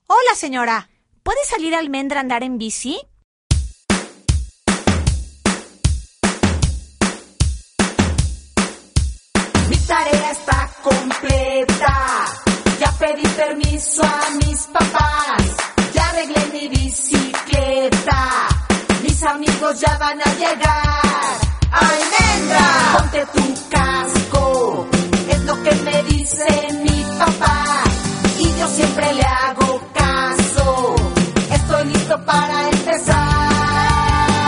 Hola, señora. ¿Puede salir Almendra a andar en bici? Mi tarea está completa. Ya pedí permiso a mis papás. Ya arreglé mi bicicleta. Mis amigos ya van a llegar. ¡Almendra! Ponte tu casco.